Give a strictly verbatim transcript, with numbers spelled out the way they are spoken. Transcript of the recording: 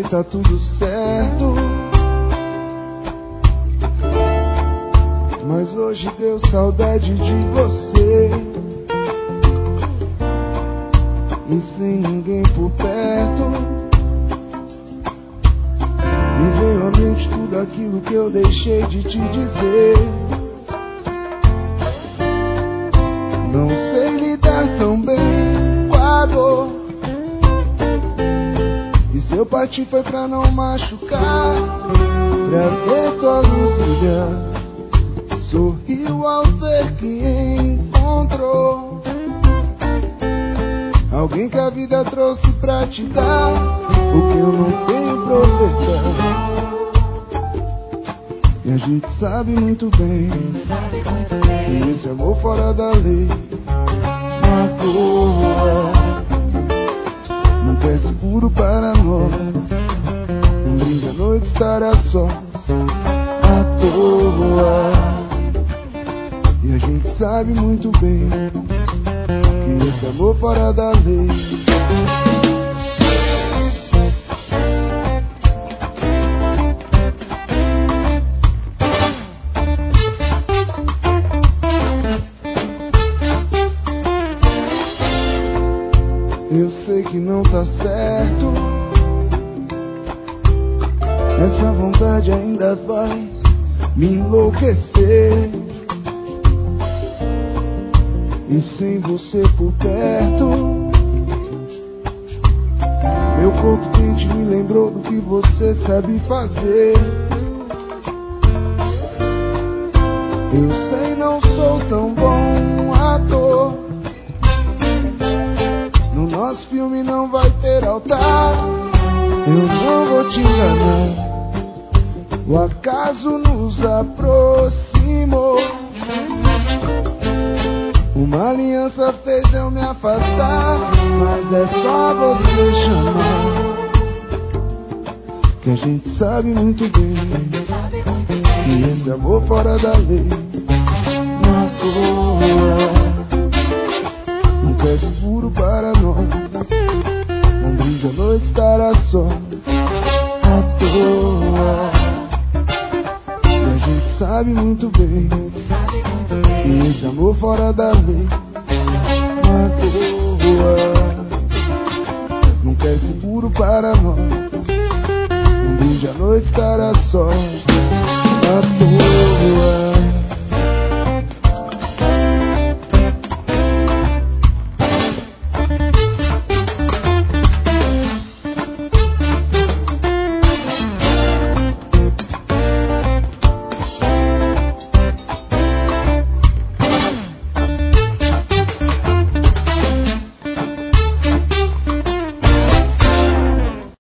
tá tudo certo, mas hoje deu saudade de você. E sem ninguém por perto, me veio à mente tudo aquilo que eu deixei de te dizer. Não sei lidar tão bem com a dor, e seu partir foi pra não machucar, pra ver tua luz brilhar. Sorriu ao ver que encontrou alguém que a vida trouxe pra te dar o que eu não tenho pra ofertar. E a gente sabe muito bem que esse amor fora da lei magoa, nunca é seguro para nós. Um brinde à noite estar a sós à toa. E a gente sabe muito bem que esse amor fora da lei eu sei que não tá certo, essa vontade ainda vai me enlouquecer. E sem você por perto, meu corpo quente me lembrou do que você sabe fazer. Eu sei, não sou tão bom ator, no nosso filme não vai ter altar. Eu não vou te enganar, o acaso nos aproximou. Uma aliança fez eu me afastar, mas é só você chamar, que a gente sabe muito bem que esse amor fora da lei magoa, nunca é seguro para nós. Um brinde à noite estar a sós à toa. E a gente sabe muito bem que esse amor fora da lei magoa, nunca é seguro para nós. Um brinde à noite estar a sós